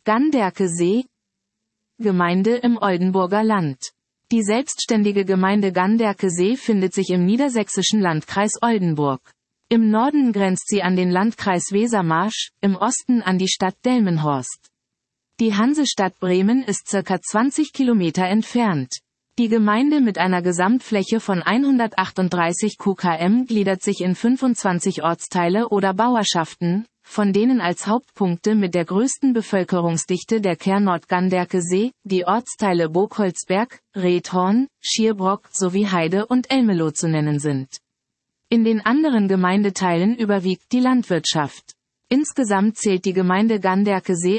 Ganderke See, Gemeinde im Oldenburger Land. Die selbstständige Gemeinde Ganderke See findet sich im niedersächsischen Landkreis Oldenburg. Im Norden grenzt sie an den Landkreis Wesermarsch, im Osten an die Stadt Delmenhorst. Die Hansestadt Bremen ist ca. 20 Kilometer entfernt. Die Gemeinde mit einer Gesamtfläche von 138 kkm gliedert sich in 25 Ortsteile oder Bauerschaften, von denen als Hauptpunkte mit der größten Bevölkerungsdichte der Kernort Ganderke See, die Ortsteile Burgholzberg, Redhorn, Schierbrock sowie Heide und Elmeloh zu nennen sind. In den anderen Gemeindeteilen überwiegt die Landwirtschaft. Insgesamt zählt die Gemeinde Ganderke See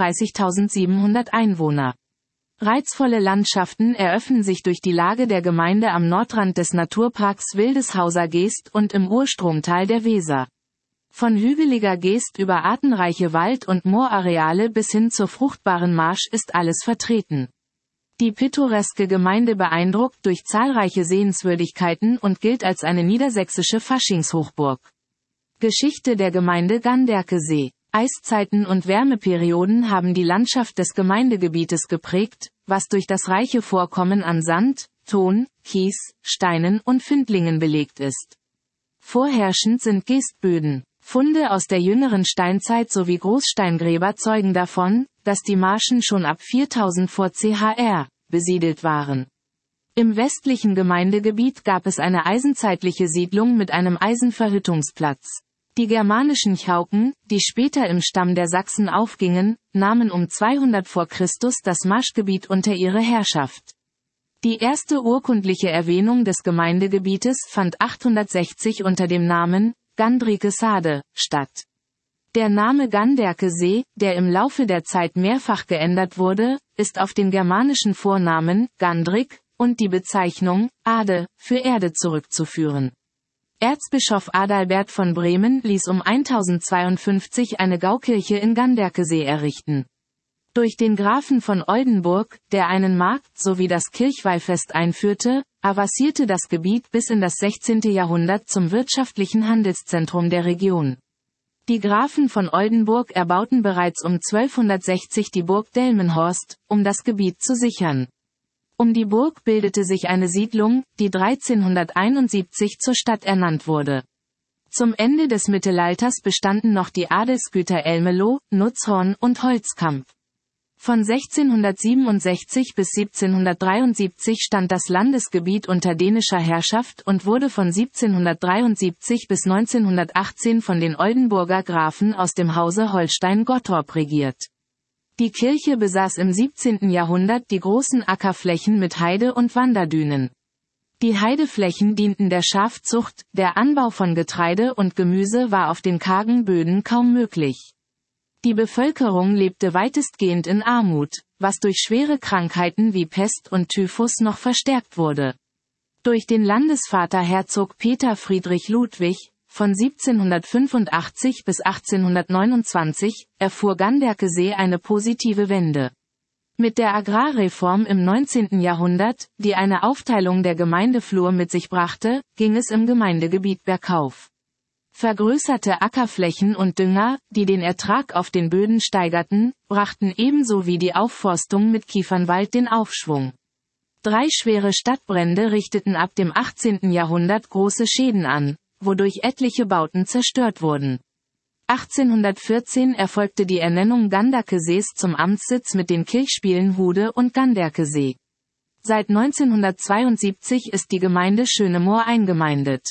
31.700 Einwohner. Reizvolle Landschaften eröffnen sich durch die Lage der Gemeinde am Nordrand des Naturparks Wildeshauser Geest und im Urstromtal der Weser. Von hügeliger Geest über artenreiche Wald- und Moorareale bis hin zur fruchtbaren Marsch ist alles vertreten. Die pittoreske Gemeinde beeindruckt durch zahlreiche Sehenswürdigkeiten und gilt als eine niedersächsische Faschingshochburg. Geschichte der Gemeinde Ganderke See. Eiszeiten und Wärmeperioden haben die Landschaft des Gemeindegebietes geprägt, was durch das reiche Vorkommen an Sand, Ton, Kies, Steinen und Findlingen belegt ist. Vorherrschend sind Geestböden. Funde aus der jüngeren Steinzeit sowie Großsteingräber zeugen davon, dass die Marschen schon ab 4000 vor CHR besiedelt waren. Im westlichen Gemeindegebiet gab es eine eisenzeitliche Siedlung mit einem Eisenverhüttungsplatz. Die germanischen Chauken, die später im Stamm der Sachsen aufgingen, nahmen um 200 vor Christus das Marschgebiet unter ihre Herrschaft. Die erste urkundliche Erwähnung des Gemeindegebietes fand 860 unter dem Namen Gandrike Sade statt. Der Name Ganderke See, der im Laufe der Zeit mehrfach geändert wurde, ist auf den germanischen Vornamen Gandrik und die Bezeichnung Ade für Erde zurückzuführen. Erzbischof Adalbert von Bremen ließ um 1052 eine Gaukirche in Ganderke See errichten. Durch den Grafen von Oldenburg, der einen Markt sowie das Kirchweihfest einführte, avancierte das Gebiet bis in das 16. Jahrhundert zum wirtschaftlichen Handelszentrum der Region. Die Grafen von Oldenburg erbauten bereits um 1260 die Burg Delmenhorst, um das Gebiet zu sichern. Um die Burg bildete sich eine Siedlung, die 1371 zur Stadt ernannt wurde. Zum Ende des Mittelalters bestanden noch die Adelsgüter Elmeloh, Nutzhorn und Holzkamp. Von 1667 bis 1773 stand das Landesgebiet unter dänischer Herrschaft und wurde von 1773 bis 1918 von den Oldenburger Grafen aus dem Hause Holstein-Gottorp regiert. Die Kirche besaß im 17. Jahrhundert die großen Ackerflächen mit Heide- und Wanderdünen. Die Heideflächen dienten der Schafzucht, der Anbau von Getreide und Gemüse war auf den kargen Böden kaum möglich. Die Bevölkerung lebte weitestgehend in Armut, was durch schwere Krankheiten wie Pest und Typhus noch verstärkt wurde. Durch den Landesvater Herzog Peter Friedrich Ludwig, von 1785 bis 1829, erfuhr Ganderke See eine positive Wende. Mit der Agrarreform im 19. Jahrhundert, die eine Aufteilung der Gemeindeflur mit sich brachte, ging es im Gemeindegebiet bergauf. Vergrößerte Ackerflächen und Dünger, die den Ertrag auf den Böden steigerten, brachten ebenso wie die Aufforstung mit Kiefernwald den Aufschwung. 3 schwere Stadtbrände richteten ab dem 18. Jahrhundert große Schäden an, wodurch etliche Bauten zerstört wurden. 1814 erfolgte die Ernennung Ganderke Sees zum Amtssitz mit den Kirchspielen Hude und Ganderke See. Seit 1972 ist die Gemeinde Schönemoor eingemeindet.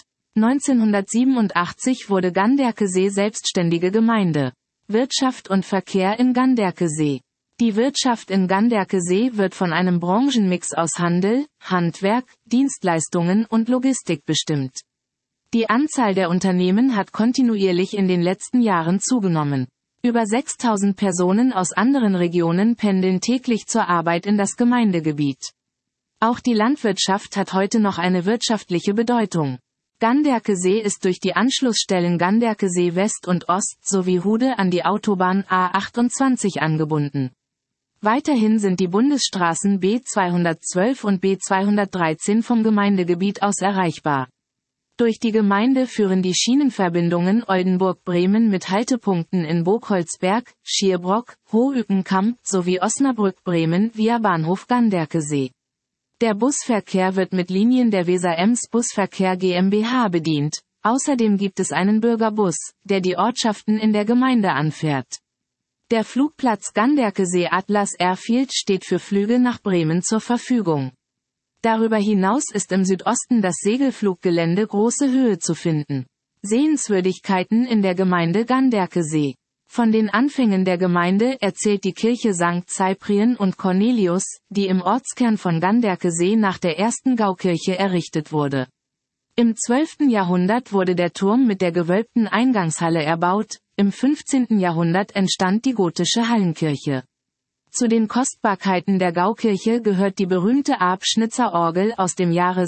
1987 wurde Ganderke See selbstständige Gemeinde. Wirtschaft und Verkehr in Ganderke See. Die Wirtschaft in Ganderke See wird von einem Branchenmix aus Handel, Handwerk, Dienstleistungen und Logistik bestimmt. Die Anzahl der Unternehmen hat kontinuierlich in den letzten Jahren zugenommen. Über 6000 Personen aus anderen Regionen pendeln täglich zur Arbeit in das Gemeindegebiet. Auch die Landwirtschaft hat heute noch eine wirtschaftliche Bedeutung. Ganderke See ist durch die Anschlussstellen Ganderke See West und Ost sowie Hude an die Autobahn A28 angebunden. Weiterhin sind die Bundesstraßen B212 und B213 vom Gemeindegebiet aus erreichbar. Durch die Gemeinde führen die Schienenverbindungen Oldenburg-Bremen mit Haltepunkten in Burgholzberg, Schierbrock, Hohükenkamp sowie Osnabrück-Bremen via Bahnhof Ganderkesee. Der Busverkehr wird mit Linien der Weser-Ems Busverkehr GmbH bedient. Außerdem gibt es einen Bürgerbus, der die Ortschaften in der Gemeinde anfährt. Der Flugplatz Ganderkesee Atlas Airfield steht für Flüge nach Bremen zur Verfügung. Darüber hinaus ist im Südosten das Segelfluggelände Große Höhe zu finden. Sehenswürdigkeiten in der Gemeinde Ganderkesee. Von den Anfängen der Gemeinde erzählt die Kirche St. Cyprien und Cornelius, die im Ortskern von Ganderkesee nach der ersten Gaukirche errichtet wurde. Im 12. Jahrhundert wurde der Turm mit der gewölbten Eingangshalle erbaut, im 15. Jahrhundert entstand die gotische Hallenkirche. Zu den Kostbarkeiten der Gaukirche gehört die berühmte Arp-Schnitzer-Orgel aus dem Jahre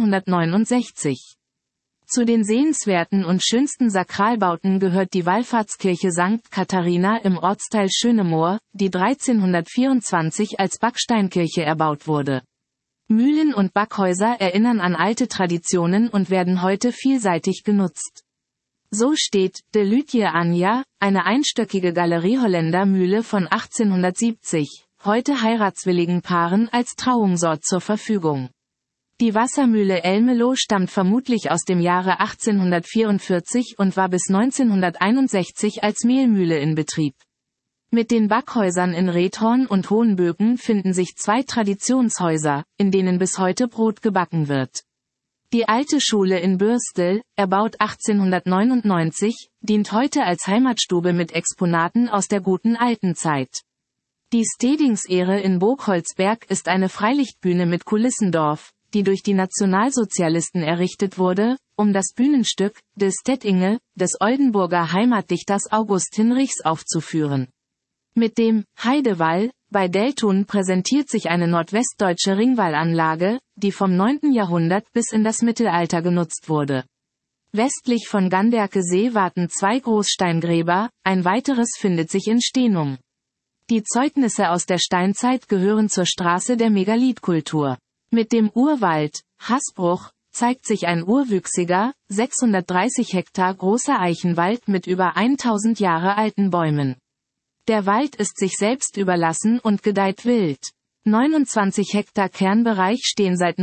1669. Zu den sehenswerten und schönsten Sakralbauten gehört die Wallfahrtskirche St. Katharina im Ortsteil Schönemoor, die 1324 als Backsteinkirche erbaut wurde. Mühlen und Backhäuser erinnern an alte Traditionen und werden heute vielseitig genutzt. So steht de Lütje Anja, eine einstöckige Galerie-Holländer-Mühle von 1870, heute heiratswilligen Paaren als Trauungsort zur Verfügung. Die Wassermühle Elmelo stammt vermutlich aus dem Jahre 1844 und war bis 1961 als Mehlmühle in Betrieb. Mit den Backhäusern in Redhorn und Hohenböken finden sich zwei Traditionshäuser, in denen bis heute Brot gebacken wird. Die alte Schule in Bürstel, erbaut 1899, dient heute als Heimatstube mit Exponaten aus der guten alten Zeit. Die Stedingsehre in Burgholzberg ist eine Freilichtbühne mit Kulissendorf, die durch die Nationalsozialisten errichtet wurde, um das Bühnenstück de Stettinge des Oldenburger Heimatdichters August Hinrichs aufzuführen. Mit dem Heidewall bei Deltun präsentiert sich eine nordwestdeutsche Ringwallanlage, die vom 9. Jahrhundert bis in das Mittelalter genutzt wurde. Westlich von Ganderkesee warten zwei Großsteingräber, ein weiteres findet sich in Stenum. Die Zeugnisse aus der Steinzeit gehören zur Straße der Megalithkultur. Mit dem Urwald Hasbruch zeigt sich ein urwüchsiger, 630 Hektar großer Eichenwald mit über 1000 Jahre alten Bäumen. Der Wald ist sich selbst überlassen und gedeiht wild. 29 Hektar Kernbereich stehen seit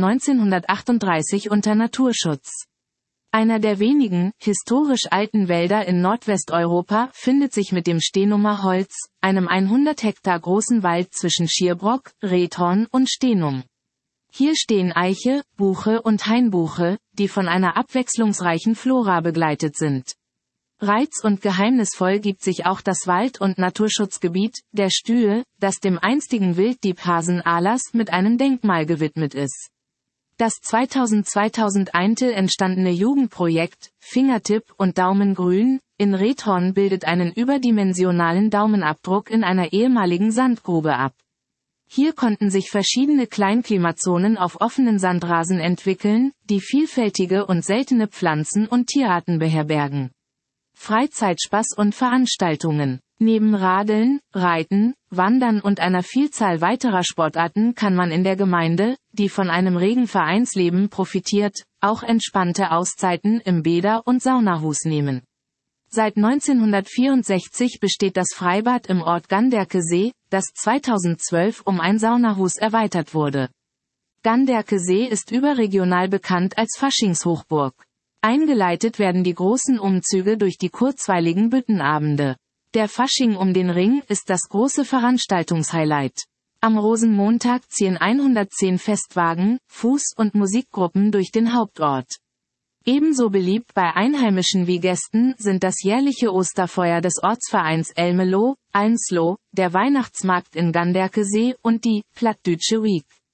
1938 unter Naturschutz. Einer der wenigen, historisch alten Wälder in Nordwesteuropa findet sich mit dem Stenumer Holz, einem 100 Hektar großen Wald zwischen Schierbrock, Redhorn und Stenum. Hier stehen Eiche, Buche und Hainbuche, die von einer abwechslungsreichen Flora begleitet sind. Reiz- und geheimnisvoll gibt sich auch das Wald- und Naturschutzgebiet, der Stühe, das dem einstigen Wilddiebhasen Alas mit einem Denkmal gewidmet ist. Das 2001 entstandene Jugendprojekt, Fingertipp und Daumengrün, in Redhorn bildet einen überdimensionalen Daumenabdruck in einer ehemaligen Sandgrube ab. Hier konnten sich verschiedene Kleinklimazonen auf offenen Sandrasen entwickeln, die vielfältige und seltene Pflanzen und Tierarten beherbergen. Freizeitspaß und Veranstaltungen. Neben Radeln, Reiten, Wandern und einer Vielzahl weiterer Sportarten kann man in der Gemeinde, die von einem regen Vereinsleben profitiert, auch entspannte Auszeiten im Bäder- und Saunahus nehmen. Seit 1964 besteht das Freibad im Ort Ganderkesee, das 2012 um ein Saunahus erweitert wurde. Ganderkesee ist überregional bekannt als Faschingshochburg. Eingeleitet werden die großen Umzüge durch die kurzweiligen Büttenabende. Der Fasching um den Ring ist das große Veranstaltungshighlight. Am Rosenmontag ziehen 110 Festwagen, Fuß- und Musikgruppen durch den Hauptort. Ebenso beliebt bei Einheimischen wie Gästen sind das jährliche Osterfeuer des Ortsvereins Elmelo, Almslo, der Weihnachtsmarkt in Ganderkesee und die Plattdütsche Week.